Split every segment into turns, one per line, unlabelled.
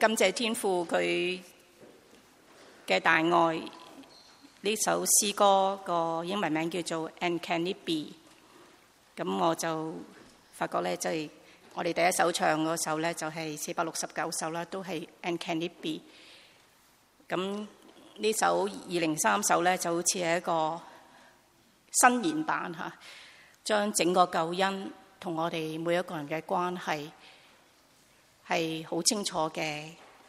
感謝天父佢嘅大愛。呢首詩歌個英文名叫做 And Can It Be？ 咁我就發覺咧，即係我哋第一首唱嗰首咧，就係469首啦，都係 And Can It Be？ 咁呢首203首咧，就好似係一個新言版嚇，將整個救恩同我哋每一個人嘅關係係好清楚嘅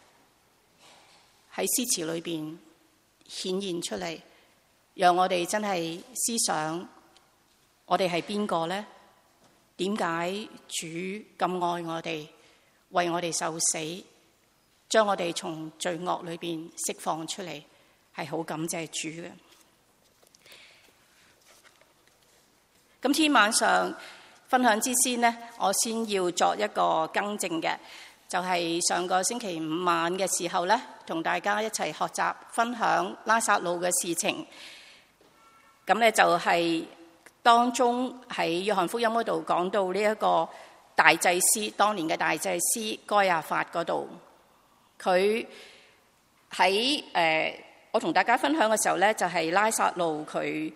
喺詩詞裏邊顯現出嚟，讓我哋真係思想我哋係邊個呢？點解主咁愛我哋，為我哋受死，將我哋從罪惡裏邊釋放出嚟，係好感謝主嘅。咁天晚上分享之先呢，我先要作一個更正嘅，就係上個星期五晚嘅時候呢，同大家一齊學習分享拉撒路嘅事情。咁呢就係當中喺約翰福音嗰度講到呢一個大祭司，當年嘅大祭司該亞法嗰度，佢喺我同大家分享嘅時候呢，就係拉撒路佢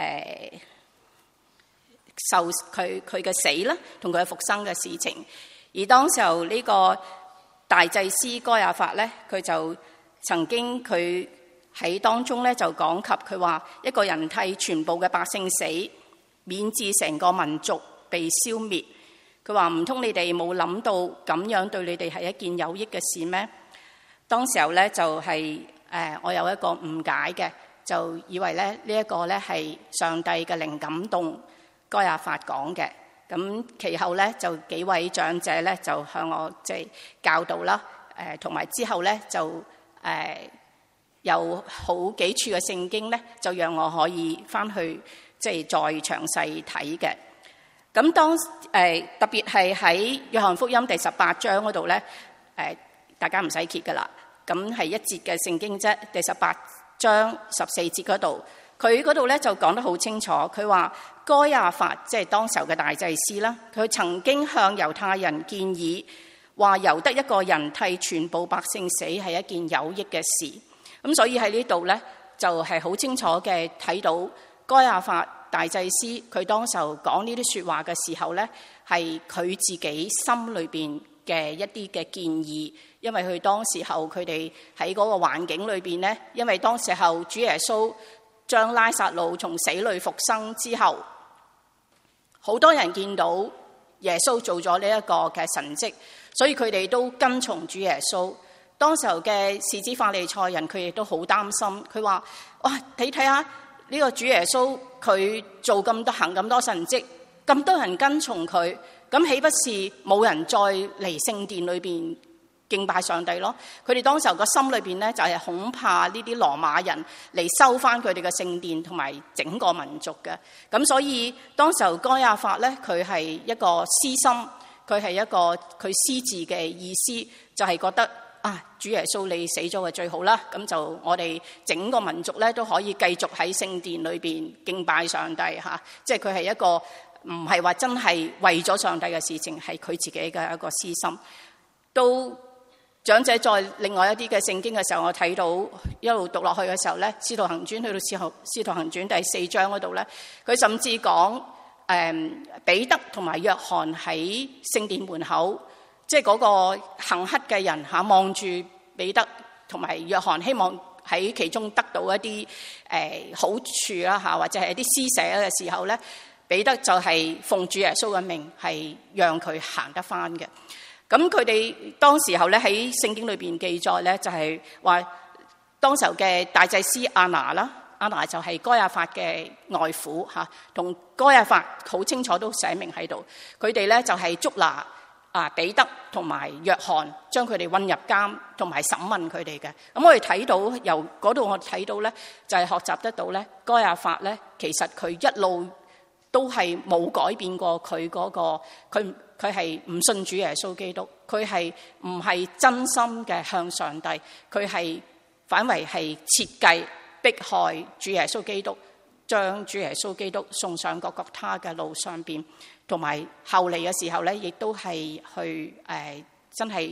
受佢嘅死啦，同佢嘅復生嘅事情。而當時候呢個大祭司該亞法咧，佢就曾經佢喺當中咧就講及佢話一個人替全部嘅百姓死，免致成個民族被消滅。佢話唔通你哋冇諗到咁樣對你哋係一件有益嘅事咩？當時候咧就係我有一個誤解嘅，就以為咧呢一個咧係上帝嘅靈感動該亞法講嘅。咁其後咧就幾位長者咧就向我即係教導啦，同埋之後咧就有好幾處嘅聖經咧，就讓我可以翻去即係再詳細睇嘅。咁當特別係喺約翰福音第18章嗰度咧，大家唔使揭噶啦，咁係一節嘅聖經啫，第18章14節嗰度。佢嗰度咧就講得好清楚，佢話該亞法即係當時候嘅大祭司啦，佢曾經向猶太人建議話由得一個人替全部百姓死係一件有益嘅事。咁所以喺呢度咧就係好清楚嘅睇到該亞法大祭司佢當時候講呢啲說話嘅時候咧，係佢自己心裏邊嘅一啲嘅建議，因為佢當時候佢哋喺嗰個環境裏邊咧，因為當時候主耶穌將拉撒路從死裏復生之後，好多人見到耶穌做咗呢一個嘅神蹟，所以佢哋都跟從主耶穌。當時候嘅士子法利賽人，佢亦都好擔心，佢話：哇，你睇下呢個主耶穌，佢做咁多行咁多神蹟，咁多人跟從佢，咁豈不是冇人再嚟聖殿裏邊敬拜上帝咯？佢哋當時候個心裏邊咧，就係恐怕呢啲羅馬人嚟收翻佢哋嘅聖殿同埋整個民族嘅。咁所以當時候該亞法咧，佢係一個私心，佢係一個佢私自嘅意思，就係覺得啊，主耶穌你死咗就最好啦，咁就我哋整個民族咧都可以繼續喺聖殿裏邊敬拜上帝嚇。即係佢係一個唔係話真係為咗上帝嘅事情，係佢自己嘅一個私心。到長者在另外一啲嘅聖經嘅時候，我睇到一路讀落去嘅時候咧，《使徒行傳》去到《使徒行傳》第4章嗰度咧，佢甚至講彼得同埋約翰喺聖殿門口，即係嗰個行乞嘅人嚇望住彼得同埋約翰，希望喺其中得到一啲好處啦嚇，或者係一啲施捨嘅時候咧，彼得就係奉主耶穌嘅命，係讓佢行得返嘅。咁佢哋當時候咧喺聖經裏邊記載咧，就係話當時候嘅大祭司亞拿啦，亞拿就係該亞法嘅外父嚇，同該亞法好清楚都寫明喺度。佢哋咧就係捉拿彼得同埋約翰，將佢哋韞入監同埋審問佢哋嘅。咁我哋睇到由嗰度我睇到咧，就係學習得到咧，該亞法咧其實佢一路都係冇改變過佢嗰個佢係唔信主耶穌基督，佢係唔係真心嘅向上帝，佢係反為係設計迫害主耶穌基督，將主耶穌基督送上各各他嘅路上邊，同埋後嚟嘅時候咧，亦都係去真係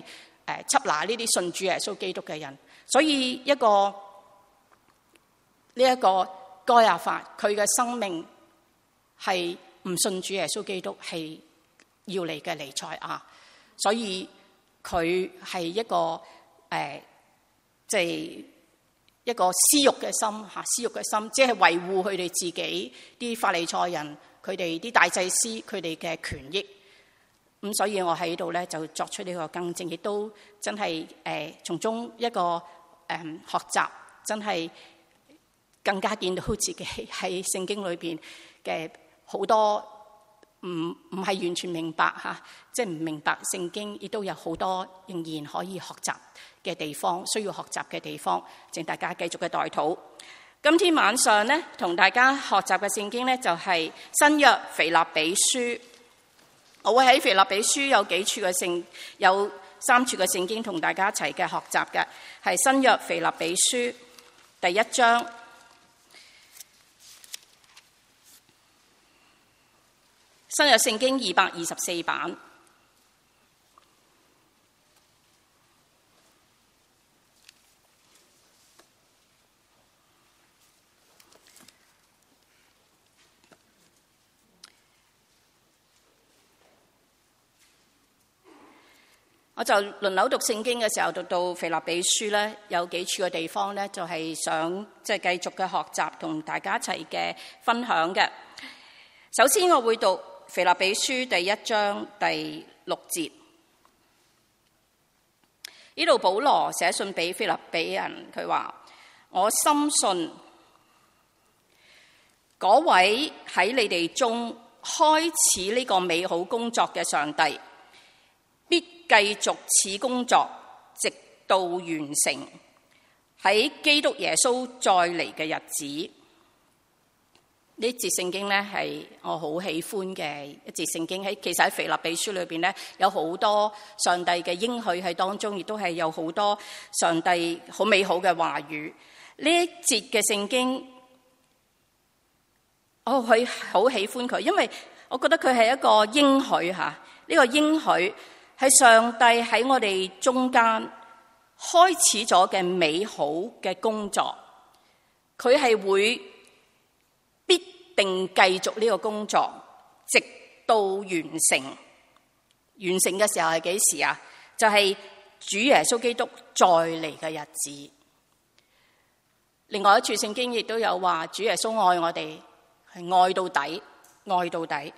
緝拿呢啲信主耶穌基督嘅人。所以呢一個該亞法，佢嘅生命係唔信主耶穌基督，係要嚟嘅彌賽亞，所以佢係一個即係一個私欲嘅心嚇，私欲嘅心，即係維護佢哋自己啲法利賽人，佢哋啲大祭司佢哋嘅權益。咁所以我喺度咧就作出呢個更正，亦都真係從中一個學習，真係更加見到自己喺聖經裏邊嘅好多唔係完全明白嚇，即係唔明白聖經，亦都有好多仍然可以學習嘅地方，需要學習嘅地方，請大家繼續嘅代禱。今天晚上咧，同大家學習嘅聖經咧就係新約腓立比書。我會喺腓立比書有3處嘅聖經同大家一齊嘅學習嘅，係新約腓立比書第1章。新約聖經224版。我就輪流讀聖經嘅時候，讀到腓立比書咧，有幾處嘅地方咧，就係想即係繼續嘅學習，同大家一齊嘅分享嘅。首先，我會讀腓立比書第1章第6節。呢度保羅寫信俾腓立比人，佢話：我深信嗰位喺你哋中開始呢個美好工作嘅上帝，必繼續此工作，直到完成，喺基督耶穌再嚟嘅日子。呢節聖經咧係我好喜歡嘅一節聖經。其實喺腓立比書裏邊咧，有好多上帝嘅應許喺當中，亦都係有好多上帝好美好嘅話語。呢一節嘅聖經，我好喜歡佢，因為我覺得佢係一個應許嚇。呢個應許係上帝喺我哋中間開始咗嘅美好嘅工作，佢係會必定繼續呢個工作，直到完成。完成嘅時候係幾時啊？就係主耶穌基督再嚟嘅日子。另外一處聖經亦都有話，主耶穌愛我哋係愛到底，愛到底。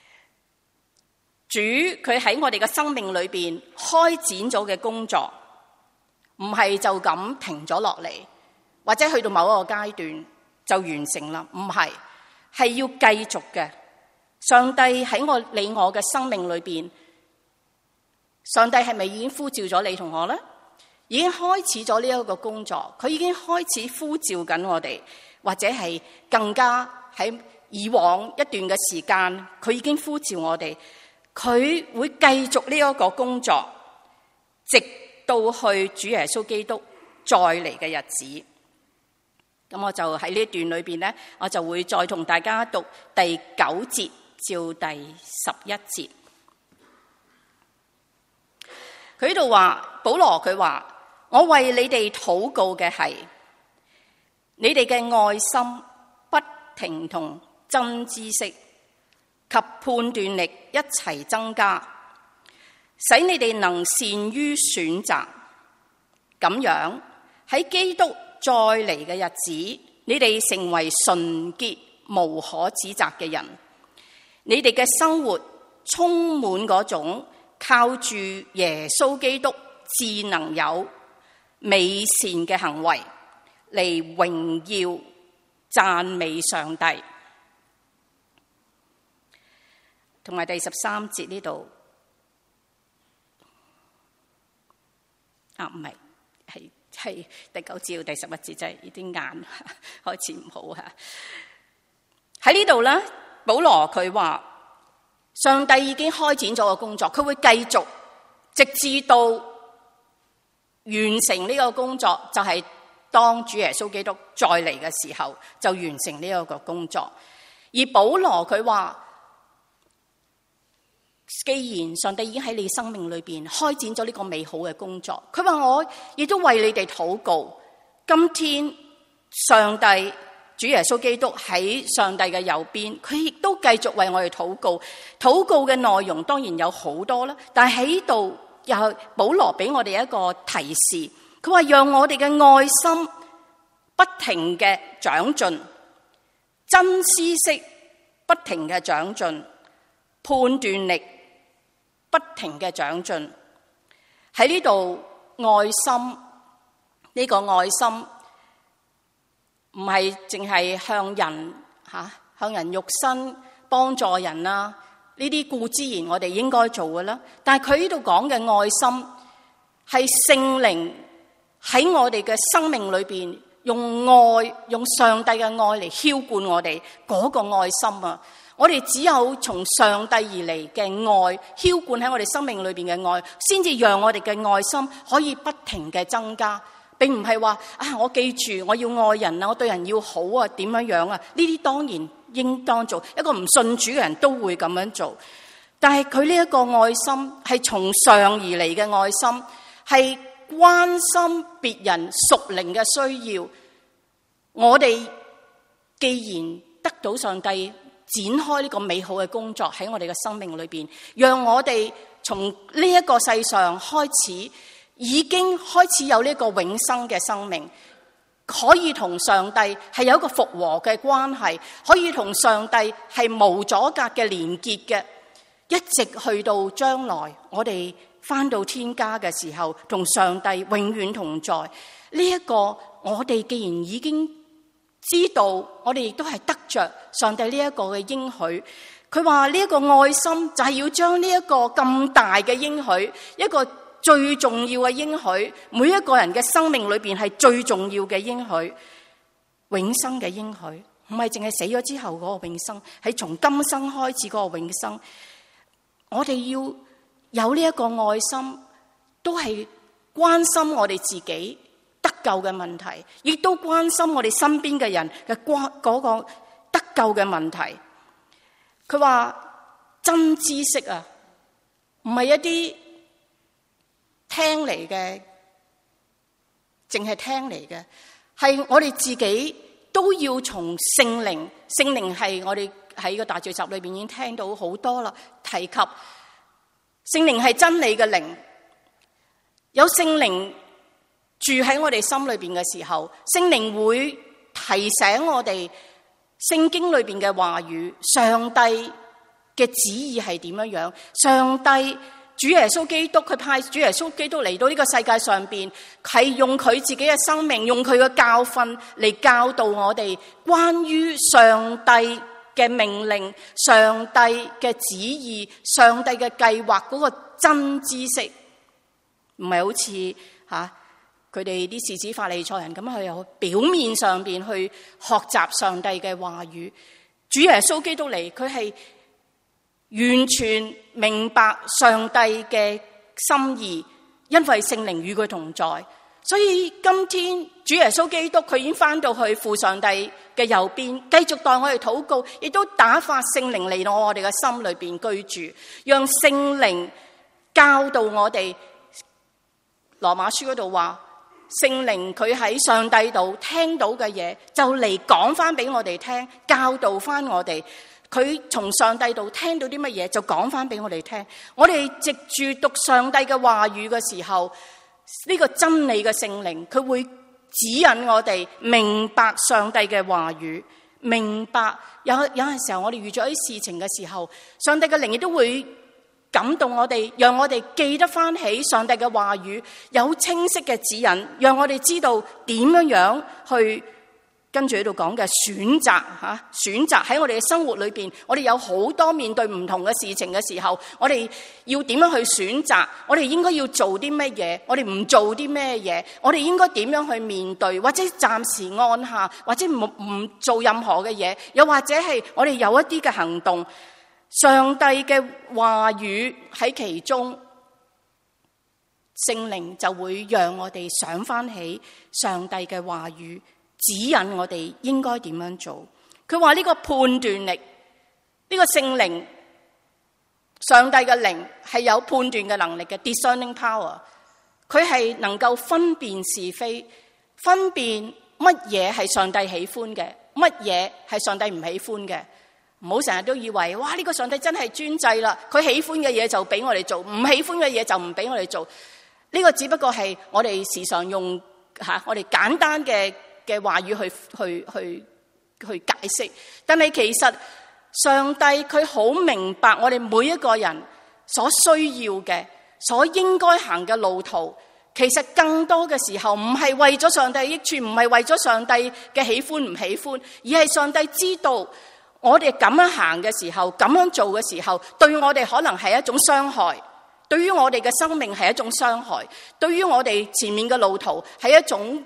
主佢喺我哋嘅生命裏邊開展咗嘅工作，唔係就咁停咗落嚟，或者去到某一個階段就完成啦，唔係，係要繼續嘅。上帝喺你我嘅生命裏邊，上帝係咪已經呼召咗你同我咧？已經開始咗呢一個工作，佢已經開始呼召緊我哋，或者係更加喺以往一段嘅時間，佢已經呼召我哋。佢會繼續呢一個工作，直到去主耶穌基督再嚟嘅日子。咁我就喺呢一段裏邊咧，我就會再同大家讀第9節至第11節。佢呢度話，保羅佢話：我為你哋禱告嘅係，你哋嘅愛心不停同真知識及判斷力一齊增加，使你哋能善於選擇。咁樣喺基督再嚟嘅日子，你哋成為純潔無可指責嘅人。你哋嘅生活充滿嗰種靠住耶穌基督至能有美善嘅行為嚟榮耀讚美上帝。同埋第13節呢度唔係，係第9節到第11節，真係有啲眼開始唔好嚇。喺呢度咧，保羅佢話上帝已經開展咗個工作，佢會繼續直至到完成呢個工作，就係當主耶穌基督再嚟嘅時候就完成呢一個工作。而保羅佢話既然上帝已經喺你生命裏邊開展咗呢個美好嘅工作，佢話我亦都為你哋禱告。今天上帝主耶穌基督喺上帝嘅右邊，佢亦都繼續為我哋禱告。禱告嘅內容當然有好多啦，但係喺度又保羅俾我哋一個提示，佢話讓我哋嘅愛心不停嘅長進，真知識不停嘅長進，判斷力不停嘅長進。喺呢度愛心，呢個愛心唔係淨係向人肉身幫助人啊，呢啲固之然我哋應該做嘅啦。但係佢呢度講嘅愛心係聖靈喺我哋嘅生命裏邊用愛，用上帝嘅愛嚟澆灌我哋嗰個愛心啊！我哋只有從上帝而嚟嘅愛澆灌喺我哋生命裏邊嘅愛，先至讓我哋嘅愛心可以不停嘅增加，並唔係話我記住我要愛人啊，我對人要好啊，點樣樣啊？呢啲當然應當做，一個唔信主嘅人都會咁樣做。但係佢呢一個愛心係從上而嚟嘅愛心，係關心別人屬靈嘅需要。我哋既然得到上帝展開呢個美好嘅工作喺我哋嘅生命裏邊，讓我哋從呢一個世上開始，已經開始有呢個永生嘅生命，可以同上帝係有一個復和嘅關係，可以同上帝係無阻隔嘅連結嘅，一直去到將來我哋返到天家嘅時候，同上帝永遠同在。呢一個我哋既然已經知道，我哋亦都係得着上帝呢一個嘅應許。佢話呢一個愛心就係要將呢一個咁大嘅應許，一個最重要嘅應許，每一個人嘅生命裏邊係最重要嘅應許，永生嘅應許，唔係淨係死咗之後嗰個永生，係從今生開始嗰個永生。我哋要有呢一個愛心，都係關心我哋自己得救嘅問題，亦都關心我哋身邊嘅人嘅嗰個得救嘅問題。佢話真知識啊，唔係一啲聽嚟嘅，淨係聽嚟嘅，係我哋自己都要從聖靈。聖靈係我哋喺個大聚集裏邊已經聽到好多啦，提及聖靈係真理嘅靈，有聖靈住喺我哋心裏邊嘅時候，聖靈會提醒我哋聖經裏邊嘅話語，上帝嘅旨意係點樣樣。上帝主耶穌基督，佢派主耶穌基督嚟到呢個世界上邊，係用佢自己嘅生命，用佢嘅教訓嚟教導我哋關於上帝嘅命令、上帝嘅旨意、上帝嘅計劃嗰個真知識，唔係好似佢哋啲士子法利賽人咁去有表面上邊去學習上帝嘅話語。主耶穌基督嚟，佢係完全明白上帝嘅心意，因為聖靈與佢同在。所以今天主耶穌基督佢已經翻到去父上帝嘅右邊，繼續代我哋禱告，亦都打發聖靈嚟到我哋嘅心裏邊居住，讓聖靈教導我哋。羅馬書嗰度話，聖靈佢喺上帝度聽到嘅嘢，就嚟講翻俾我哋聽，教導翻我哋。佢從上帝度聽到啲乜嘢，就講翻俾我哋聽。我哋藉住讀上帝嘅話語嘅時候，呢個真理嘅聖靈，佢會指引我哋明白上帝嘅話語，明白有陣時候我哋遇咗啲事情嘅時候，上帝嘅靈亦都會感動我哋，讓我哋記得翻起上帝嘅話語，有清晰嘅指引，讓我哋知道點樣去跟住喺度講嘅選擇選擇喺我哋嘅生活裏邊，我哋有好多面對唔同嘅事情嘅時候，我哋要點樣去選擇？我哋應該要做啲咩嘢？我哋唔做啲咩嘢？我哋應該點樣去面對？或者暫時按下，或者唔做任何嘅嘢，又或者係我哋有一啲嘅行動，上帝嘅話語喺其中，聖靈就會讓我哋想翻起上帝嘅話語，指引我哋應該點樣做。佢話呢個判斷力，呢個聖靈上帝嘅靈係有判斷嘅能力嘅 discerning power， 佢係能夠分辨是非，分辨乜嘢係上帝喜歡嘅，乜嘢係上帝唔喜歡嘅。唔好成日都以為哇呢個上帝真係專制啦，佢喜歡嘅嘢就俾我哋做，唔喜歡嘅嘢就唔俾我哋做。呢個只不過係我哋時常用我哋簡單嘅話語去解釋，但係其實上帝佢好明白我哋每一個人所需要嘅，所應該行嘅路途。其實更多嘅時候唔係為咗上帝益處，唔係為咗上帝嘅喜歡唔喜歡，而係上帝知道我哋咁樣行嘅時候，咁樣做嘅時候，對我哋可能係一種傷害，對於我哋嘅生命係一種傷害，對於我哋前面嘅路途係一種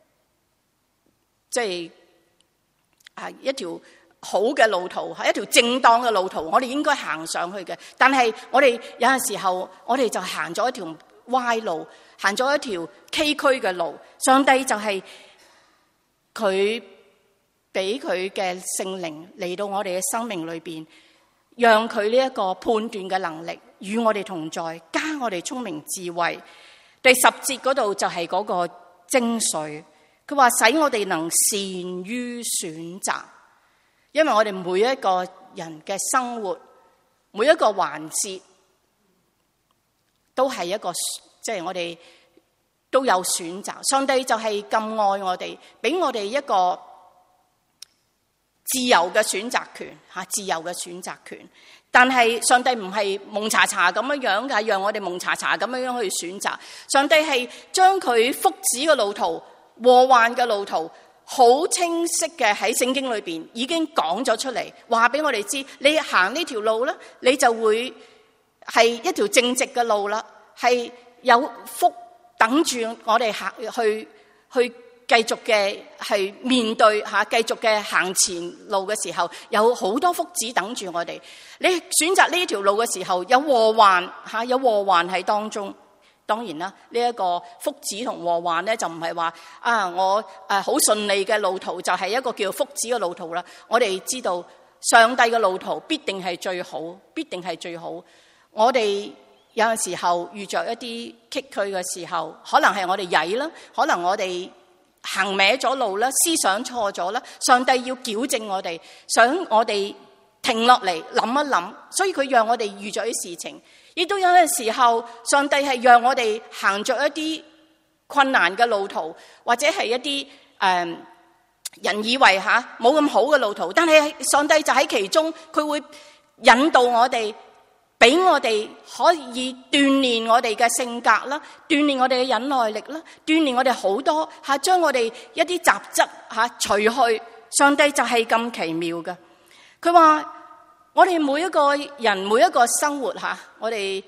即係一條好嘅路途，係一條正當嘅路途，我哋應該行上去嘅。但係我哋有陣時候，我哋就行咗一條歪路，行咗一條崎嶇嘅路。上帝就係佢俾佢嘅聖靈嚟到我哋嘅生命裏邊，讓佢呢一個判斷嘅能力與我哋同在，加我哋聰明智慧。第10節嗰度就係嗰個精髓，佢話使我哋能善於選擇，因為我哋每一個人嘅生活，每一個環節都係一個，即係我哋都有選擇。上帝就係咁愛我哋，俾我哋一個自由嘅選擇權，自由嘅選擇權。但係上帝唔係蒙查查咁樣嘅，讓我哋蒙查查咁樣去選擇。上帝係將佢福祉嘅路途、禍患嘅路途，好清晰嘅喺聖經裏邊已經講咗出嚟，話俾我哋知，你行呢條路咧，你就會係一條正直嘅路啦，係有福等住我哋行去繼續嘅係面對繼續嘅行前路嘅時候，有好多福祉等住我哋。你選擇呢條路嘅時候，有禍患有禍患喺當中。當然啦，呢一個福祉同禍患咧，就唔係話我好順利嘅路途就係一個叫福祉嘅路途啦。我哋知道上帝嘅路途必定係最好，必定係最好。我哋有陣時候遇着一啲崎嶇嘅時候，可能係我哋曳啦，可能我哋行歪咗路啦，思想錯咗啦，上帝要矯正我哋，想我哋停落嚟諗一諗，所以佢讓我哋遇着啲事情。亦都有陣時候，上帝係讓我哋行着一啲困難嘅路途，或者係一啲人以為冇咁好嘅路途，但係上帝就喺其中，佢會引導我哋，俾我哋可以鍛煉我哋嘅性格啦，鍛煉我哋嘅忍耐力啦，鍛煉我哋好多將我哋一啲雜質除去。上帝就係咁奇妙嘅。佢話我哋每一個人每一個生活我哋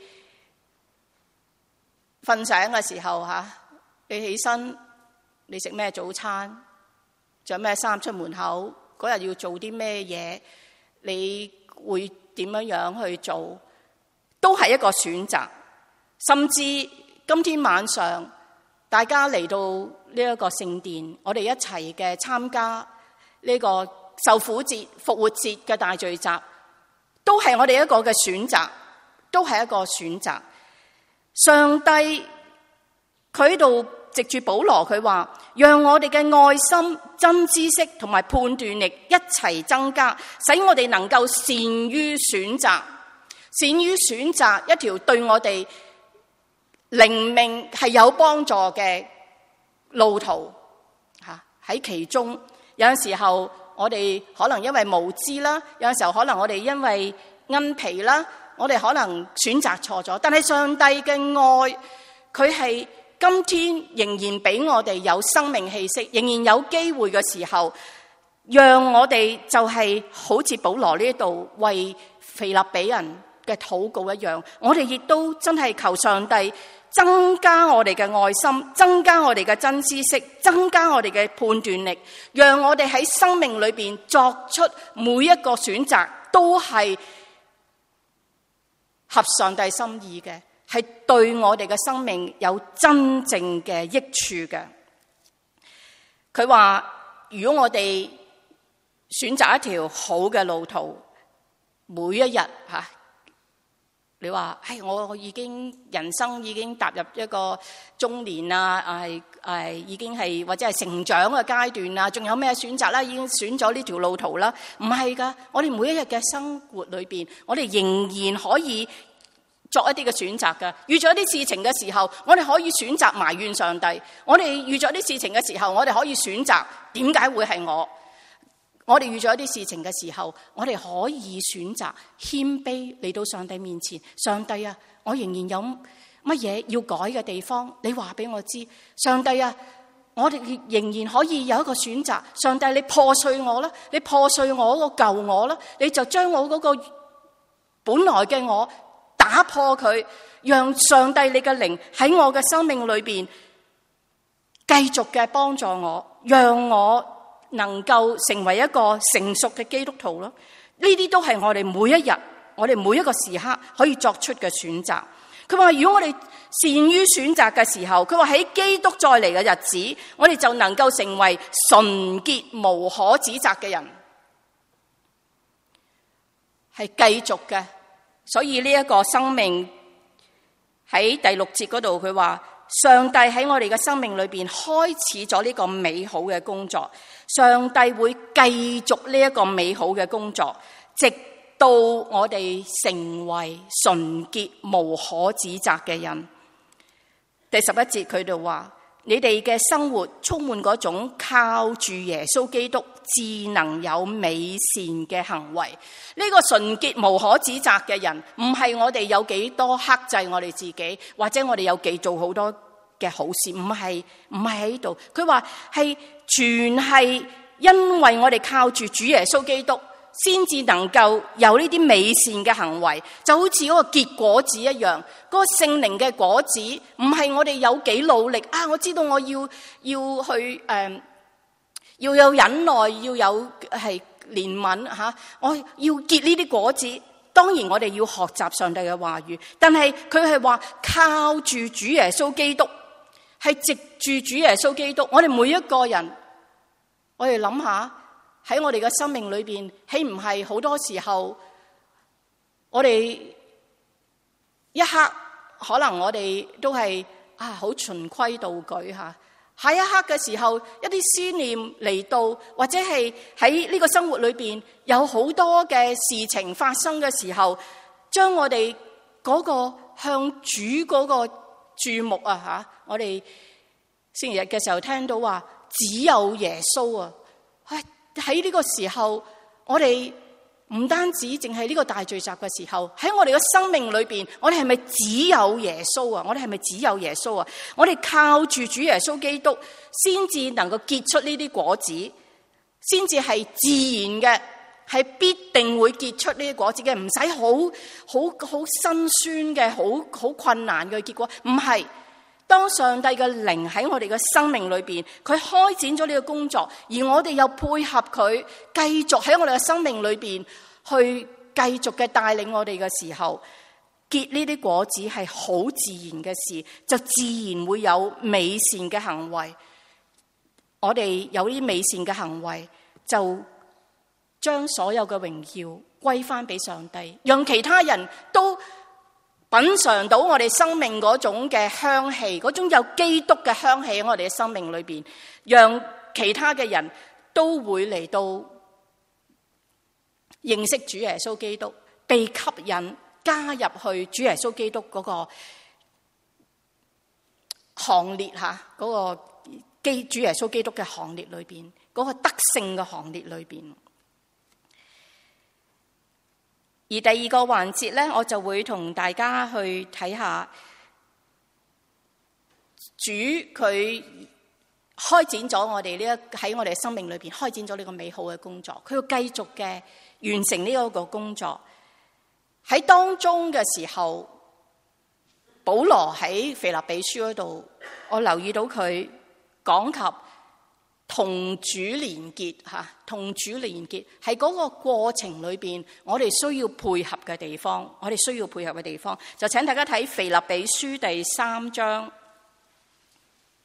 瞓醒嘅時候你起身，你食咩早餐，着咩衫出門口，嗰日要做啲咩嘢，你會點樣去做，都係一個選擇。甚至今天晚上大家嚟到呢一個聖殿，我哋一齊嘅參加呢個受苦節復活節嘅大聚集，都係我哋一個嘅選擇，都係一個選擇。上帝佢喺度藉住保羅，佢話讓我哋嘅愛心、真知識同埋判斷力一齊增加，使我哋能夠善於選擇，善於選擇一條對我哋靈命係有幫助嘅路途。喺其中有陣時候我哋可能因為無知啦，有陣時候可能我哋因為恩皮啦，我哋可能選擇錯咗。但係上帝嘅愛，佢係今天仍然俾我哋有生命氣息，仍然有機會嘅時候，讓我哋就係好似保羅呢度為腓立比人嘅禱告一樣，我哋亦都真係求上帝增加我哋嘅愛心，增加我哋嘅真知識，增加我哋嘅判斷力，讓我哋喺生命裏邊作出每一個選擇都係合上帝心意嘅，係對我哋嘅生命有真正嘅益處嘅。佢話如果我哋選擇一條好嘅路途，每一日你話我已經人生已經踏入一個中年啊，已經係或者係成長嘅階段啦，仲有咩選擇啦？已經選咗呢條路途啦？唔係噶，我哋每一日嘅生活裏邊，我哋仍然可以作一啲嘅選擇㗎。遇咗一啲事情嘅時候，我哋可以選擇埋怨上帝；我哋遇咗啲事情嘅時候，我哋可以選擇點解會係我。我哋遇咗一啲事情嘅時候，我哋可以選擇謙卑嚟到上帝面前。上帝啊，我仍然有乜嘢要改嘅地方，你話俾我知。上帝啊，我哋仍然可以有一個選擇。上帝，你破碎我啦，你破碎我嗰個舊我啦，你就將我嗰個本來嘅我打破佢，讓上帝你嘅靈喺我嘅生命裏邊繼續嘅幫助我，讓我能夠成為一個成熟嘅基督徒咯。呢啲都係我哋每一日，我哋每一個時刻可以作出嘅選擇。佢話如果我哋善於選擇嘅時候，佢話喺基督再嚟嘅日子，我哋就能夠成為純潔無可指責嘅人，係繼續嘅。所以呢一個生命喺第6節嗰度，佢話上帝喺我哋嘅生命裏邊開始咗呢個美好嘅工作，上帝會繼續呢一個美好嘅工作，直到我哋成為純潔無可指責嘅人。第11節佢就話，你哋嘅生活充滿嗰種靠住耶穌基督至能有美善嘅行為。呢個純潔無可指責嘅人，唔係我哋有幾多克制我哋自己，或者我哋有幾做好多嘅好事，唔係喺度。佢話係全係因為我哋靠住主耶穌基督，先至能夠有呢啲美善嘅行為，就好似嗰個結果子一樣。嗰個聖靈嘅果子，唔係我哋有幾努力啊！我知道我要去要有忍耐，要有係憐憫吓，我要結呢啲果子。當然我哋要學習上帝嘅話語，但係佢係話靠住主耶穌基督，係藉住主耶穌基督。我哋每一個人，我哋諗下喺我哋嘅生命裏邊，豈唔係好多時候我哋一刻可能我哋都係好循規蹈矩吓。下一刻嘅時候，一啲思念嚟到，或者係喺呢個生活裏邊有好多嘅事情發生嘅時候，將我哋嗰個向主嗰個注目啊吓，我哋星期日嘅時候聽到話只有耶穌啊，喺呢個時候我哋唔單止淨係呢個大聚集嘅時候，喺我哋嘅生命裏邊，我哋係咪只有耶穌啊？我哋係咪只有耶穌啊？我哋靠住主耶穌基督，先至能夠結出呢啲果子，先至係自然嘅，係必定會結出呢啲果子嘅，唔使好辛酸嘅，好困難嘅結果。唔係，當上帝嘅靈喺我哋嘅生命裏邊，佢開展咗呢個工作，而我哋又配合佢，繼續喺我哋嘅生命裏邊去繼續嘅帶領我哋嘅時候，結呢啲果子係好自然嘅事，就自然會有美善嘅行為。我哋有啲美善嘅行為，就將所有嘅榮耀歸翻俾上帝，讓其他人都品嘗到我哋生命嗰種嘅香氣，嗰種有基督嘅香氣喺我哋嘅生命裏邊，讓其他嘅人都會嚟到認識主耶穌基督，被吸引加入去主耶穌基督嗰個行列吓，嗰個主耶穌基督嘅行列裏邊，嗰個得勝嘅行列裏邊。而第二個環節咧，我就會同大家去睇下主佢開展咗我哋喺我哋嘅生命裏邊開展咗呢個美好嘅工作，佢要繼續嘅完成呢一個工作。喺當中嘅時候，保羅喺腓立比書嗰度，我留意到佢講及同主連結吓，同主連結係嗰個過程裏邊，我哋需要配合嘅地方，我哋需要配合嘅地方，就請大家睇腓立比書第3章。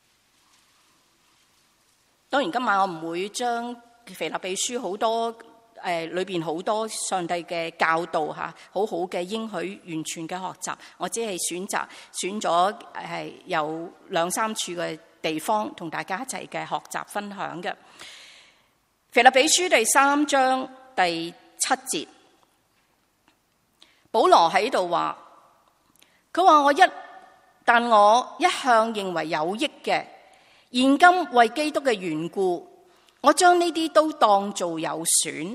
當然今晚我唔會將腓立比書好多裏邊好多上帝嘅教導嚇，好好嘅應許完全嘅學習。我只係選咗有2-3處嘅地方同大家一齊嘅學習分享嘅。腓立比書第3章第7節，保羅喺度話，佢話但我一向認為有益嘅，現今為基督嘅緣故，我將呢啲都當做有損。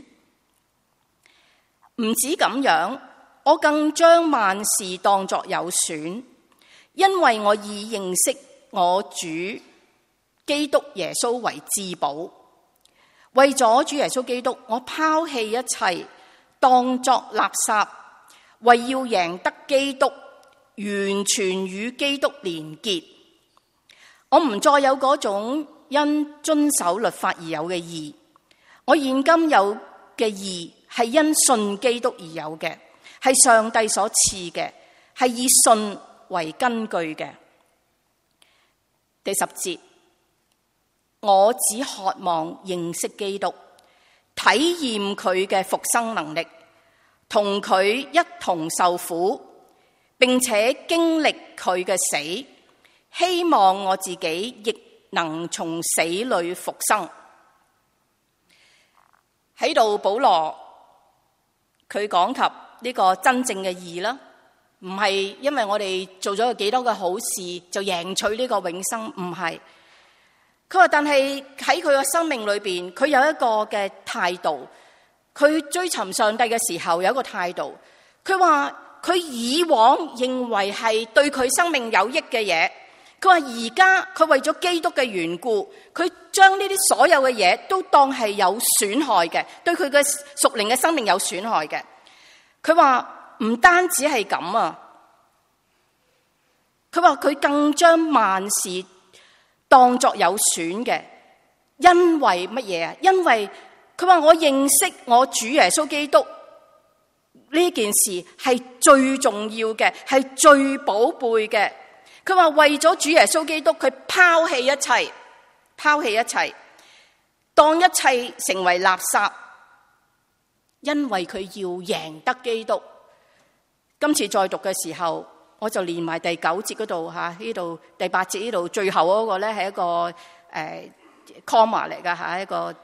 唔止咁樣，我更將萬事當作有損，因為我以認識我主基督耶穌為至寶。為咗主耶穌基督，我拋棄一切，當作垃圾，為要贏得基督，完全與基督連結。我唔再有嗰種因遵守律法而有嘅義，我現今有嘅義係因信基督而有嘅，係上帝所賜嘅，係以信為根據嘅。第10節，我只渴望認識基督，體驗佢嘅復生能力，同佢一同受苦，並且經歷佢嘅死，希望我自己亦能從死裏復生。喺度保羅佢講及呢個真正嘅義啦，唔係因為我哋做咗幾多嘅好事就贏取呢個永生，唔係。佢話但係喺佢嘅生命裏邊，佢有一個嘅態度，佢追尋上帝嘅時候有一個態度。佢話佢以往認為係對佢生命有益嘅嘢，佢話而家佢為咗基督嘅緣故，佢將呢啲所有嘅嘢都當係有損害嘅，對佢嘅屬靈嘅生命有損害嘅。佢話唔單止係咁啊，佢話佢更將萬事當作有損嘅，因為乜嘢啊？因為佢話我認識我主耶穌基督呢件事係最重要嘅，係最寶貝嘅。佢話為咗主耶穌基督，佢拋棄一切，當一切成為垃圾，因為佢要贏得基督。今次再讀嘅時候，我就連埋第9節嗰度吓，呢度第8節呢度最後嗰個咧係一個comma 嚟噶吓，一個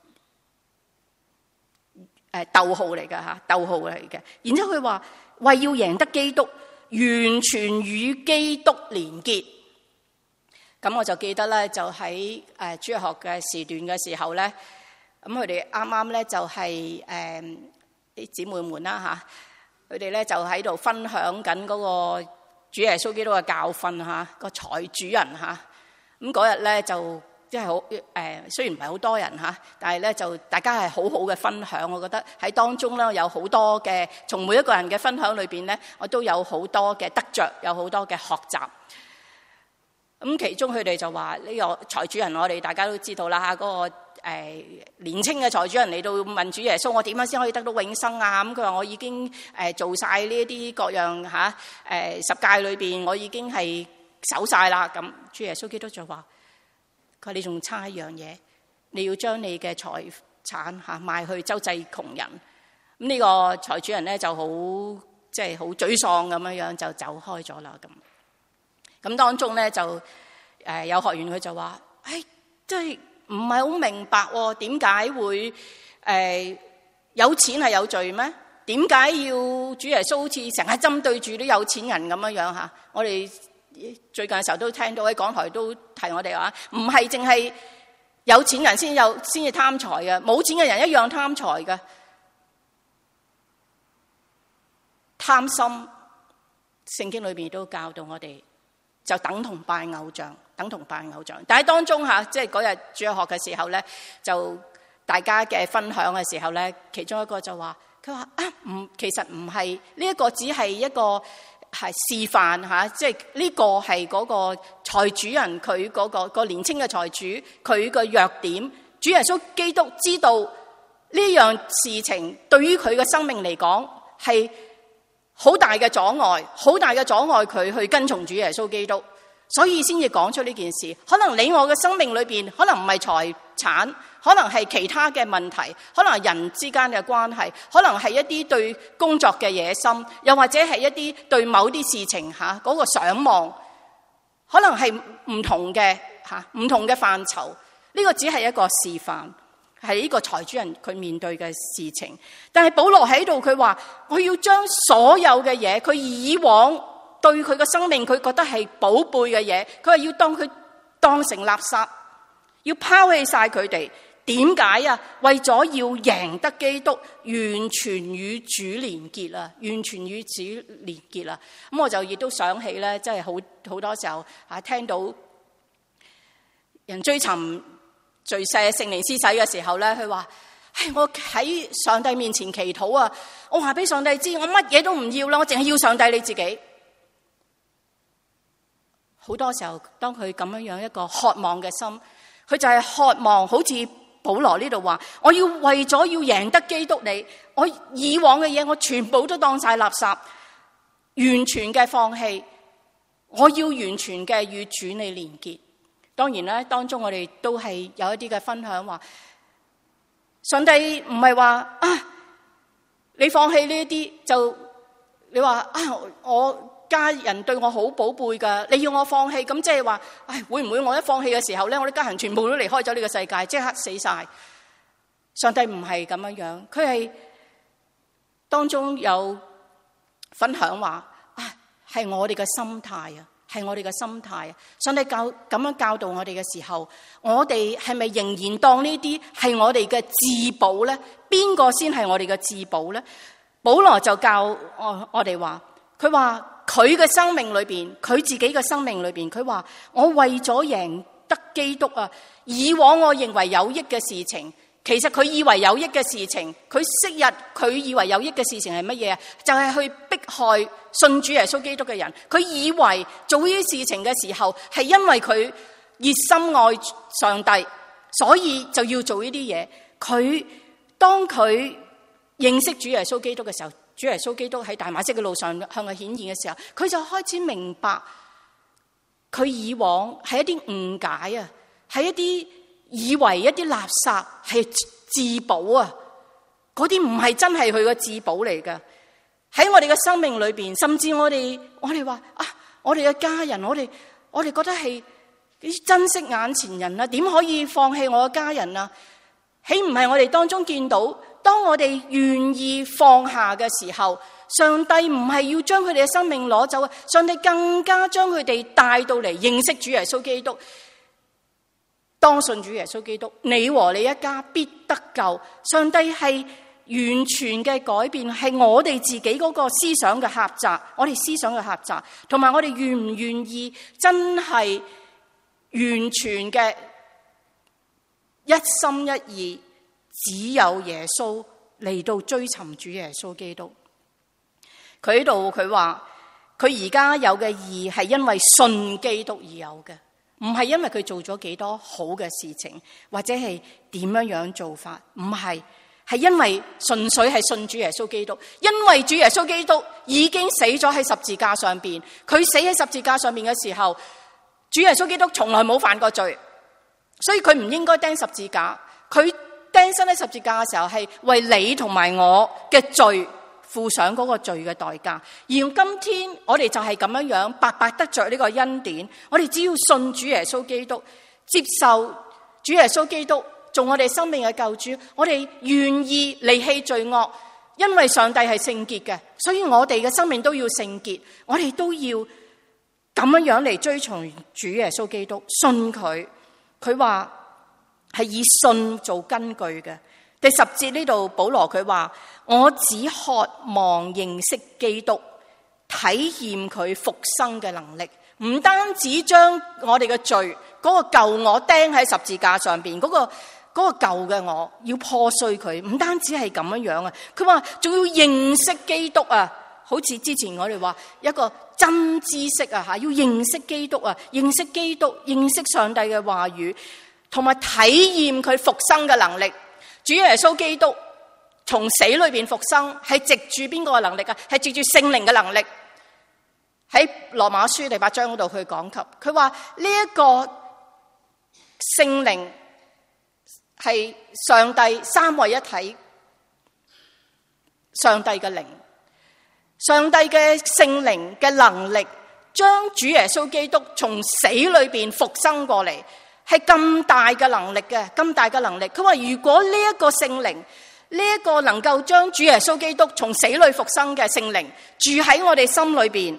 逗號嚟噶吓，逗號嚟嘅。然之後佢話為要贏得基督，完全與基督連結。咁我就記得咧，就喺主日學嘅時段嘅時候咧，咁佢哋啱啱咧就係啲姊妹們啦吓，佢哋咧就喺度分享緊嗰個主耶穌基督嘅教訓吓，個財主人吓。咁嗰日咧就即係好雖然唔係好多人吓，但係咧就大家係好好嘅分享。我覺得喺當中咧有好多嘅，從每一個人嘅分享裏邊咧，我都有好多嘅得着，有好多嘅學習。咁其中佢哋就話呢個財主人，我哋大家都知道啦吓，嗰個年青嘅財主人嚟到問主耶穌，我點樣先可以得到永生啊？咁佢話我已經做晒呢一啲各樣吓十誡裏邊，我已經係守晒啦。咁主耶穌基督就話：佢話你仲差一樣嘢，你要將你嘅財產吓賣去周濟窮人。咁呢個財主人咧就好即係好沮喪咁樣樣就走開咗啦。咁當中咧就有學員佢就話：即係唔係好明白喎，點解會有錢係有罪咩？點解要主耶穌好似成日針對住啲有錢人咁樣樣吓？我哋最近嘅時候都聽到喺講台都提我哋話，唔係淨係有錢人先至貪財嘅，冇錢嘅人一樣貪財嘅。貪心，聖經裏邊都教導我哋，就等同拜偶像，等同拜偶像。但係當中吓，即係嗰日主日學嘅時候咧，就大家嘅分享嘅時候咧，其中一個就話：佢話其實唔係呢一個，只係一個係示範吓，即係呢個係嗰個財主人佢嗰個年青嘅財主佢個弱點。主耶穌基督知道呢樣事情對於佢嘅生命嚟講係好大嘅阻礙，好大嘅阻礙佢去跟從主耶穌基督。 所以先至講出呢件事。可能你我嘅生命裏邊，可能唔係財產，可能係其他嘅問題，可能係人之間嘅關係，可能係一啲對工作嘅野心，又或者係一啲對某啲事情嗰個想望，可能係唔同嘅範疇。呢個只係一個示範，係呢個財主人佢面對嘅事情。但係保羅喺度，佢話我要將所有嘅嘢，佢以往對佢嘅生命佢覺得係寶貝嘅嘢，佢話要當成垃圾，要拋棄晒佢哋。點解啊？為咗要贏得基督，完全與主連結啊，完全與主連結啊。咁我就亦都想起咧，即係好多時候聽到人追尋最細聖靈施洗嘅時候咧，佢話：我喺上帝面前祈禱啊，我話俾上帝知，我乜嘢都唔要啦，我淨係要上帝你自己。好多時候，當佢咁樣一個渴望嘅心，佢就係渴望，好似保羅呢度話：我要為咗要贏得基督你，我以往嘅嘢我全部都當晒垃圾，完全嘅放棄，我要完全嘅與主你連結。當然咧，當中我哋都係有一啲嘅分享話，上帝唔係話你放棄呢一啲就你話我家人對我好寶貝噶，你要我放棄，咁即係話會唔會我一放棄嘅時候咧，我啲家人全部都離開咗呢個世界，即刻死晒？上帝唔係咁樣，佢係當中有分享話係我哋嘅心態啊。係我哋嘅心態啊！上帝咁樣教導我哋嘅時候，我哋係咪仍然當呢啲係我哋嘅至寶咧？邊個先係我哋嘅至寶咧？保羅就教我哋話，佢話佢嘅生命裏邊，佢自己嘅生命裏邊，佢話我為咗贏得基督啊！以往我認為有益嘅事情，其實佢以為有益嘅事情，佢昔日佢以為有益嘅事情係乜嘢啊？就係去迫害信主耶穌基督嘅人。佢以為做呢啲事情嘅時候，係因為佢熱心愛上帝，所以就要做呢啲嘢。當佢認識主耶穌基督嘅時候，主耶穌基督喺大馬色嘅路上向佢顯現嘅時候，佢就開始明白，佢以往係一啲誤解啊，係一啲以為一啲垃圾係至寶啊，嗰啲唔係真係佢嘅至寶嚟㗎。喺我哋嘅生命裏邊，甚至我哋話我哋嘅家人，我哋覺得係珍惜眼前人啊，點可以放棄我嘅家人啊？豈唔係我哋當中見到，當我哋願意放下嘅時候，上帝唔係要將佢哋嘅生命攞走啊，上帝更加將佢哋帶到嚟認識主耶穌基督。當信主耶穌基督，你和你一家必得救。上帝係完全嘅改變，係我哋自己嗰個思想嘅狹窄，我哋思想嘅狹窄，同埋我哋願唔願意真係完全嘅一心一意，只有耶穌嚟到追尋主耶穌基督。佢喺度佢話，佢而家有嘅義係因為信基督而有嘅。唔係因為佢做咗幾多好嘅事情，或者係點樣做法，唔係，係因為純粹係信主耶穌基督。因為主耶穌基督已經死咗喺十字架上邊，佢死喺十字架上邊嘅時候，主耶穌基督從來冇犯過罪，所以佢唔應該釘十字架。佢釘身喺十字架嘅時候，係為你同埋我嘅罪付上嗰個罪嘅代價。而今天我哋就係咁樣白白得着呢個恩典。我哋只要信主耶穌基督，接受主耶穌基督做我哋生命嘅救主，我哋願意離棄罪惡，因為上帝係聖潔嘅，所以我哋嘅生命都要聖潔。我哋都要咁樣嚟追隨主耶穌基督，信佢。佢話係以信做根據嘅。第10節呢度，保羅佢話：我只渴望認識基督，體驗佢復生嘅能力。唔單止將我哋嘅罪嗰個舊我釘喺十字架上邊，嗰個舊嘅我要破碎佢。唔單止係咁樣啊，佢話仲要認識基督啊，好似之前我哋話一個真知識啊吓，要認識基督啊，認識基督，認識上帝嘅話語，同埋體驗佢復生嘅能力。主耶穌基督從死裏邊復生，係藉住邊個嘅能力啊？係藉住聖靈嘅能力， 喺羅馬書第8章嗰度去講及，佢話呢一個聖靈係上帝三位一體，上帝嘅靈，上帝嘅聖靈嘅能力，將主耶穌基督從死裏邊復生過嚟，係咁大嘅能力嘅，咁大嘅能力。佢話如果呢一個聖靈，呢一個能夠將主耶穌基督從死裏復生嘅聖靈住喺我哋心裏邊，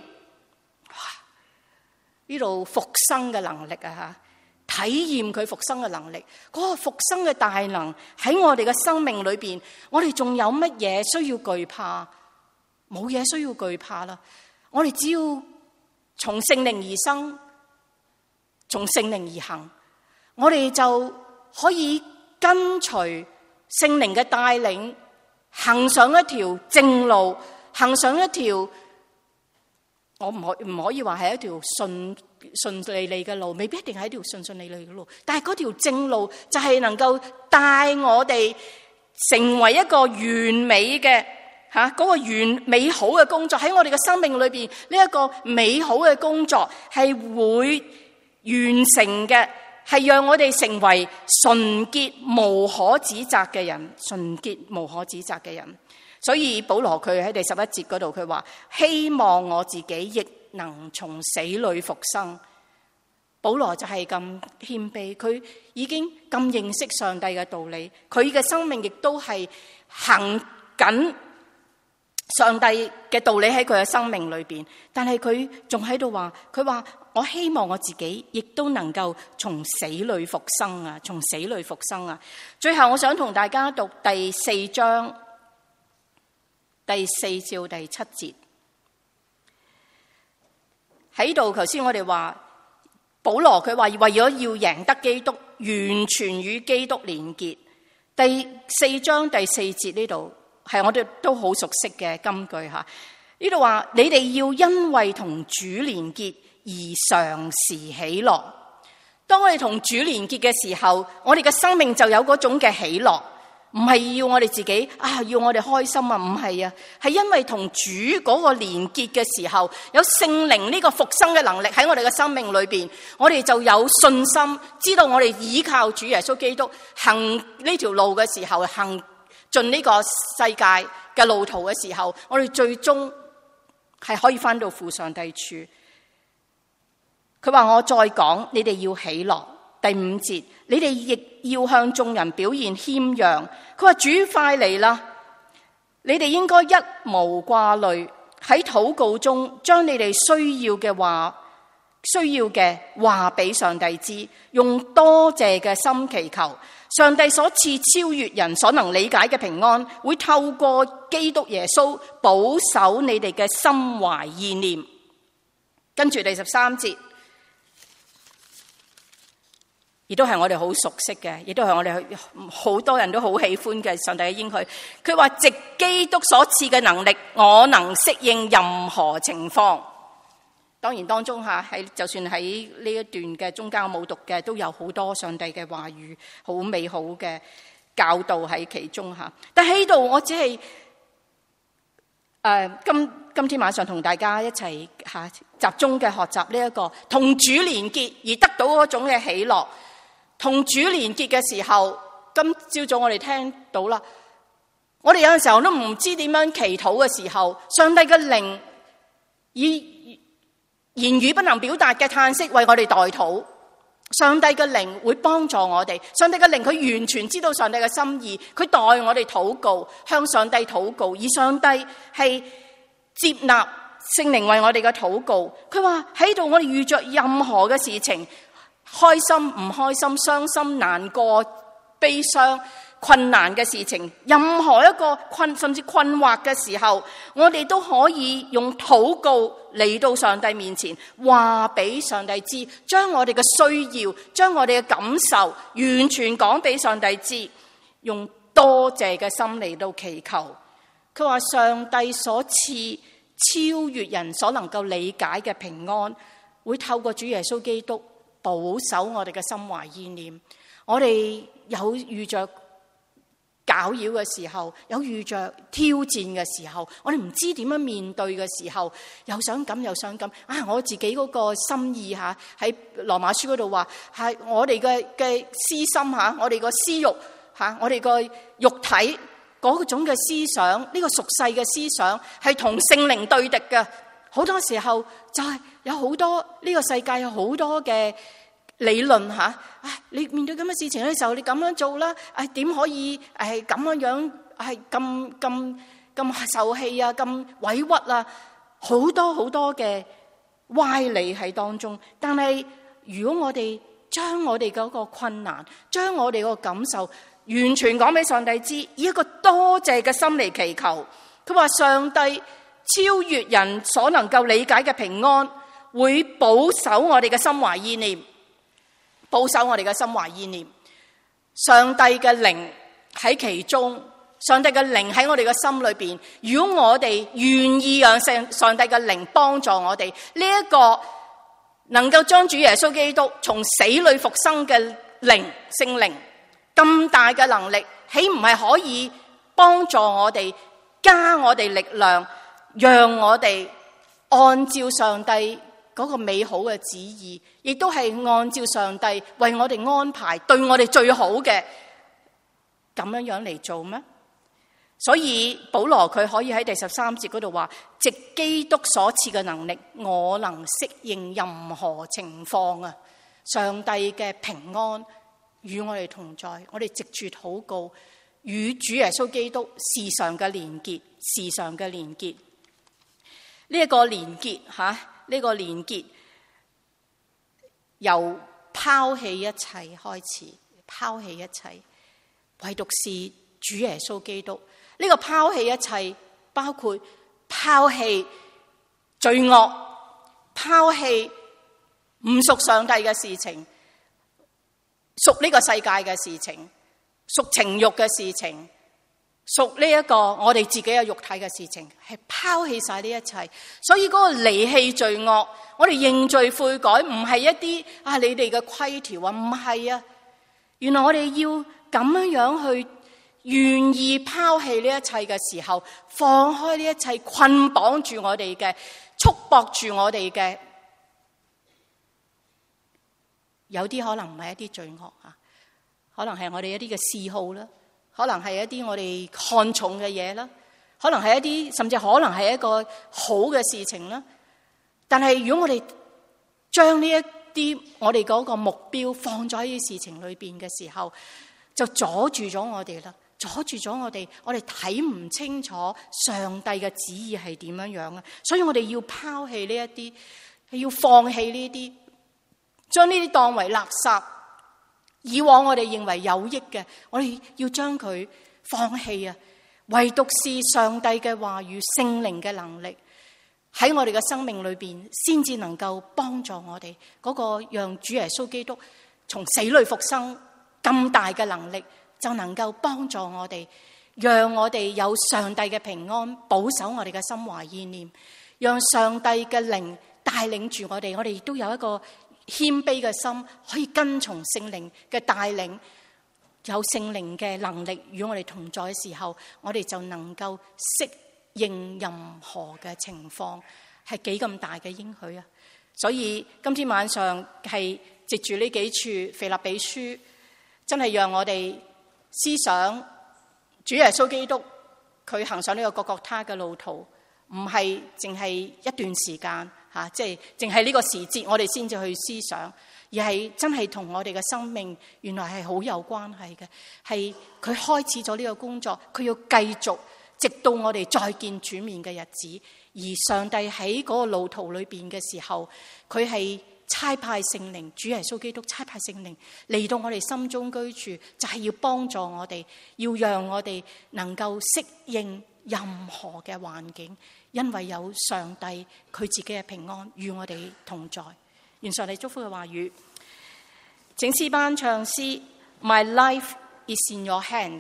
呢度復生嘅能力啊，體驗佢復生嘅能力，嗰個復生嘅大能喺我哋嘅生命裏邊，我哋仲有乜嘢需要懼怕？冇嘢需要懼怕啦。我哋只要從聖靈而生，從聖靈而行，我哋就可以跟隨聖靈嘅帶領，行上一條正路，行上一條，我唔可以話係一條順利利嘅路，未必一定係一條順利利嘅路，但係嗰條正路就係能夠帶我哋成為一個完美嘅嗰個美好嘅工作，喺我哋嘅生命裏邊，呢一個美好嘅工作係會完成嘅，係讓我哋成為純潔無可指責嘅人，純潔無可指責嘅人。所以保羅佢喺第11節嗰度，佢話希望我自己亦能從死裏復生。保羅就係咁謙卑，佢已經咁認識上帝嘅道理，佢嘅生命亦都係行緊上帝嘅道理喺佢嘅生命裏邊，但係佢仲喺度話，佢話我希望我自己亦都能夠從死裏復生啊，從死裏復生啊。最後我想同大家讀第4章第4至第7節。喺度頭先我哋話保羅佢話為咗要贏得基督，完全與基督連結。第4章第4節呢度係我哋都好熟悉嘅金句吓，呢度話你哋要因為同主連結而常時喜樂。當我哋同主連結嘅時候，我哋嘅生命就有嗰種嘅喜樂，唔係要我哋自己要我哋開心啊，唔係啊，係因為同主嗰個連結嘅時候，有聖靈呢個復生嘅能力喺我哋嘅生命裏邊，我哋就有信心，知道我哋依靠主耶穌基督行呢條路嘅時候，行進呢個世界嘅路途嘅時候，我哋最終係可以返到父上帝處。佢話我再講，你哋要喜樂。第5節，你哋亦要向眾人表現謙讓。佢話主快嚟啦，你哋應該一無掛慮，喺禱告中將你哋需要嘅話俾上帝知，用多謝嘅心祈求。上帝所賜超越人所能理解嘅平安，會透過基督耶穌保守你哋嘅心懷意念。跟住第13節，亦都係我哋好熟悉嘅，亦都係我哋好多人都好喜歡嘅上帝嘅應許。佢話藉基督所賜嘅能力，我能適應任何情況。當然當中就算喺呢一段嘅中間我冇讀嘅，都有好多上帝嘅話語，好美好嘅教導喺其中。但喺度我只係今天晚上同大家一齊集中嘅學習呢一個同主連結而得到嗰種嘅喜樂。同主連結嘅時候，今朝早我哋聽到啦，我哋有陣時候都唔知點樣祈禱嘅時候，上帝嘅靈以言語不能表達嘅嘆息為我哋代禱，上帝嘅靈會幫助我哋。上帝嘅靈佢完全知道上帝嘅心意，佢代我哋禱告，向上帝禱告，而上帝係接納聖靈為我哋嘅禱告。佢話喺度我哋遇着任何嘅事情，開心唔開心，傷心難過悲傷困難嘅事情，任何一個甚至困惑嘅時候，我哋都可以用禱告嚟到上帝面前，話俾上帝知，將我哋嘅需要，將我哋嘅感受完全講俾上帝知，用多謝嘅心嚟到祈求。佢話上帝所賜超越人所能夠理解嘅平安，會透過主耶穌基督保守我哋嘅心懷意念。我哋有遇着搞攪擾嘅時候，有遇着挑戰嘅時候，我哋唔知點樣面對嘅時候，又想咁又想咁我自己嗰個心意喺羅馬書嗰度話係我哋嘅私心我哋個私欲我哋個肉體嗰種嘅思想，呢個俗世嘅思想係同聖靈對敵嘅。好多時候就係有好多呢個世界有好多嘅理論你面對咁嘅事情嘅時候，你咁樣做啦，點可以咁樣係咁受氣啊，咁委屈啊，好多好多嘅歪理喺當中。但係如果我哋將我哋嗰個困難，將我哋個感受完全講俾上帝知，以一個多謝嘅心嚟祈求，佢話上帝超越人所能夠理解嘅平安，會保守我哋嘅心懷意念，保守我哋嘅心懷意念。上帝嘅靈喺其中，上帝嘅靈喺我哋嘅心裏邊。如果我哋願意讓上帝嘅靈幫助我哋，呢一個能夠將主耶穌基督從死裏復生嘅靈，聖靈咁大嘅能力，豈唔係可以幫助我哋，加我哋力量，讓我哋按照上帝嗰個美好嘅旨意，亦都係按照上帝為我哋安排對我哋最好嘅咁樣嚟做咩？所以保羅佢可以喺第13節嗰度話，藉基督所賜嘅能力，我能適應任何情況啊！上帝嘅平安與我哋同在，我哋藉住禱告與主耶穌基督時常嘅連結，時常嘅連結。呢一個連結呢個連結由拋棄一切開始，拋棄一切，唯獨是主耶穌基督。呢個拋棄一切，包括拋棄罪惡，拋棄唔屬上帝嘅事情，屬呢個世界嘅事情，屬情慾嘅事情，屬呢一個我哋自己嘅肉體嘅事情，係拋棄晒呢一切。所以嗰個離棄罪惡，我哋認罪悔改，唔係一啲你哋嘅規條唔係啊。原來我哋要咁樣去願意拋棄呢一切嘅時候，放開呢一切捆綁住我哋嘅，束縛住我哋嘅，有啲可能唔係一啲罪惡可能係我哋一啲嘅嗜好啦，可能係一啲我哋看重嘅嘢啦，可能係一啲甚至可能係一個好嘅事情啦。但係如果我哋將呢一啲我哋嗰個目標放咗喺呢啲事情裏邊嘅時候，就阻住咗我哋啦，阻住咗我哋睇唔清楚上帝嘅旨意係點樣樣啊！所以我哋要拋棄呢一啲，要放棄呢啲，將呢啲當為垃圾。以往我哋認為有益嘅，我哋要將佢放棄啊！唯獨是上帝嘅話語、聖靈嘅能力喺我哋嘅生命裏邊，先至能夠幫助我哋嗰個讓主耶穌基督從死裏復生咁大嘅能力，就能夠幫助我哋，讓我哋有上帝嘅平安，保守我哋嘅心懷意念，讓上帝嘅靈帶領住我哋，我哋亦都有一個謙卑嘅心，可以跟從聖靈嘅帶領，有聖靈嘅能力與我哋同在嘅時候，我哋就能夠適應任何嘅情況，係幾咁大嘅應許啊！所以今天晚上係藉住呢幾處腓立比書，真係讓我哋思想主耶穌基督佢行上呢個各各他嘅路途，唔係淨係一段時間即係淨係呢個時節我哋先至去思想，而係真係同我哋嘅生命原來係好有關係嘅，係佢開始咗呢個工作，佢要繼續直到我哋再見主面嘅日子。而上帝喺嗰個路途裏邊嘅時候，佢係差派聖靈，主耶穌基督差派聖靈嚟到我哋心中居住，就係要幫助我哋，要讓我哋能夠適應任何嘅環境，因為有上帝佢自己嘅平安與我哋同在。願上帝祝福嘅話語，請詩班唱詩 My life is in your hands。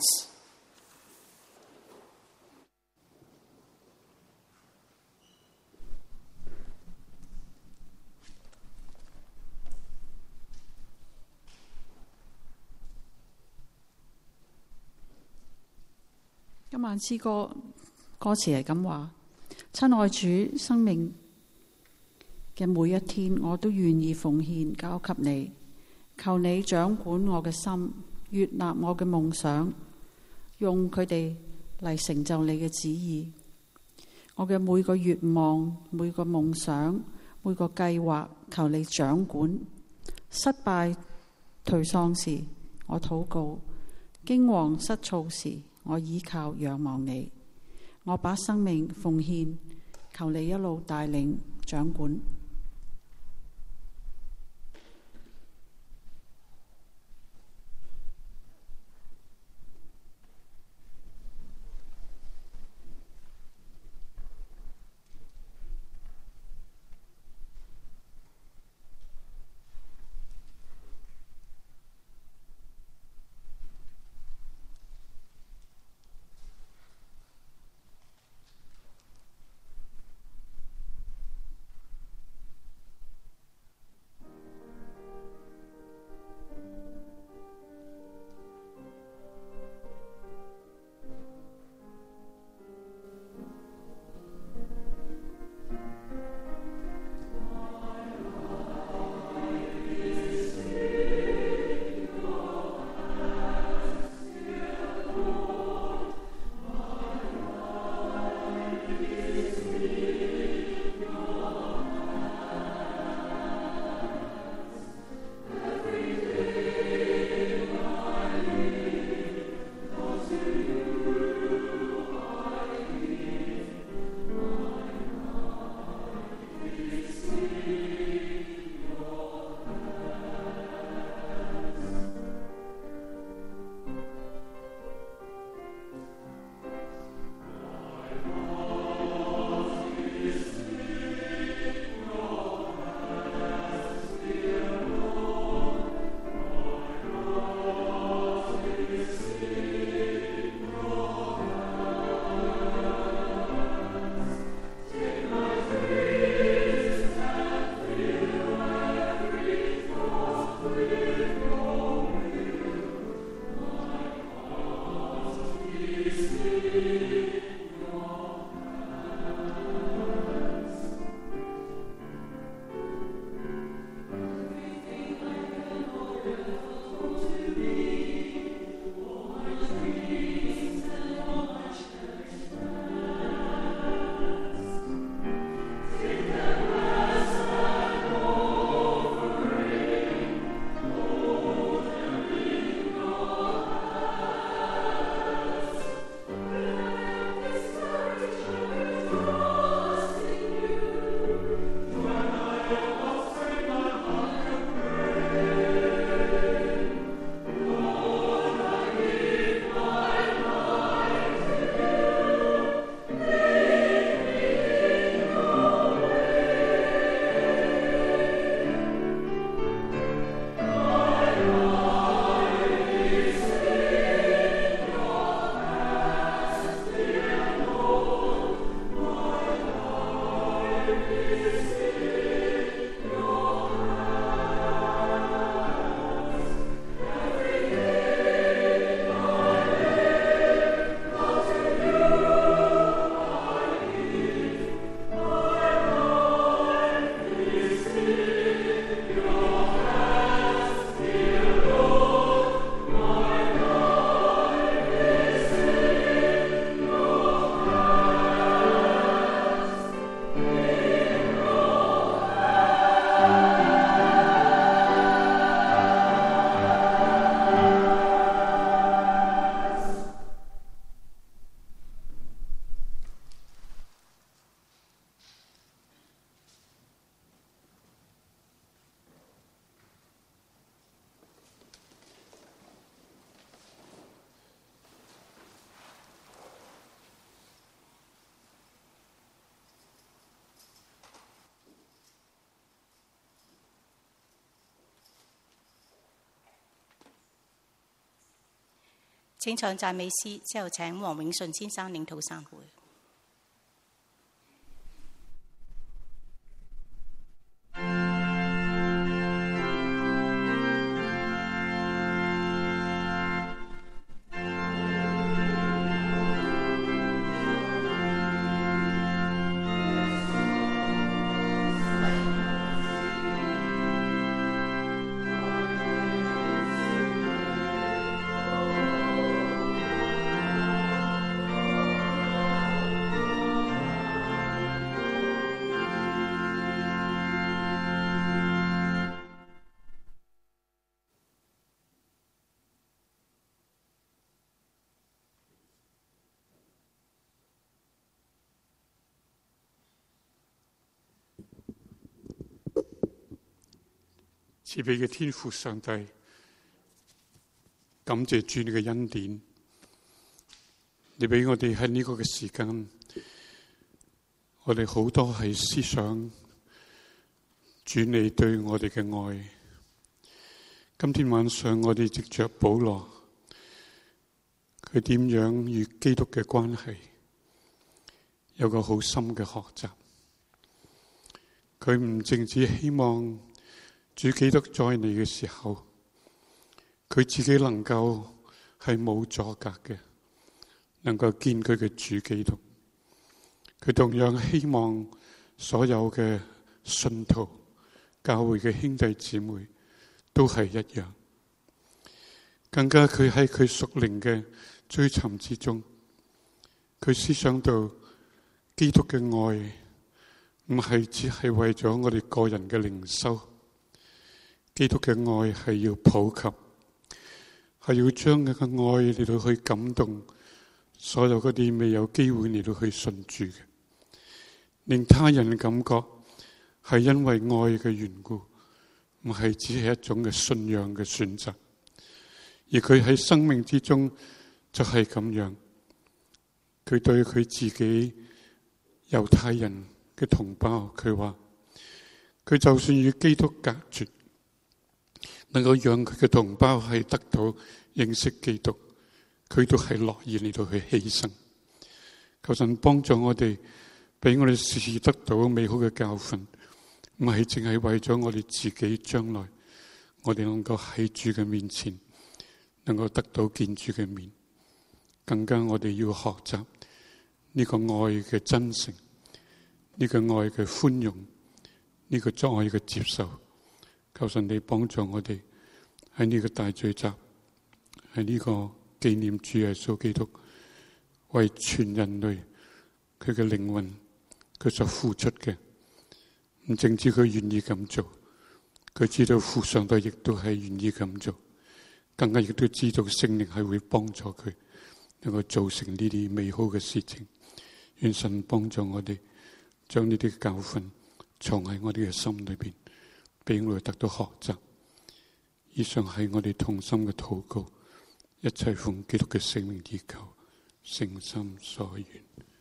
晚詩歌歌詞係咁話：親愛主，生命嘅每一天，我都願意奉獻交給你。求你掌管我嘅心，悅納我嘅夢想，用佢哋嚟成就你嘅旨意。我嘅每個願望、每個夢想、每個計劃，求你掌管。失敗頹喪時，我禱告；驚惶失措時，我依靠仰望你。我把生命奉獻，求你一路帶領掌管。
請唱讚美詩，之後請黃永順先生領禱散會。
慈悲嘅天父上帝，感謝主你嘅恩典，你俾我哋喺呢個嘅時間，我哋好多係思想主你對我哋嘅愛。今天晚上我哋藉着保羅，佢點樣與基督嘅關係有個好深嘅學習。佢唔淨止希望主基督在你嘅時候，佢自己能夠係冇阻隔嘅，能夠見佢嘅主基督。佢同樣希望所有嘅信徒、教會嘅兄弟姊妹都係一樣。更加佢喺佢屬靈嘅追尋之中，佢思想到基督嘅愛唔係只係為咗我哋個人嘅靈修，基督嘅愛係要普及，係要將佢嘅愛嚟到去感動所有嗰啲未有機會嚟到去信主嘅，令他人感覺係因為愛嘅緣故，唔係只係一種嘅信仰嘅選擇，而佢喺生命之中就係咁樣。佢對佢自己猶太人嘅同胞，佢話佢就算與基督隔絕，能夠讓佢嘅同胞係得到認識基督，佢都係樂意嚟到去犧牲。求神幫助我哋，俾我哋時時得到美好嘅教訓，唔係淨係為咗我哋自己將來，我哋能夠喺主嘅面前能夠得到見主嘅面，更加我哋要學習呢個愛嘅真誠，呢個愛嘅寬容，呢個愛嘅接受。求神你幫助我哋喺呢個大聚集，喺呢個紀念主耶穌基督為全人類佢嘅靈魂佢所付出嘅，唔淨止佢願意咁做，佢知道父上帝亦都係願意咁做，更加亦都知道聖靈係會幫助佢能夠做成呢啲美好嘅事情。願神幫助我哋將呢啲教訓藏喺我哋嘅心裏邊，俾我哋得到學習。以上係我哋同心嘅禱告，一切奉基督嘅聖名而求，誠心所願。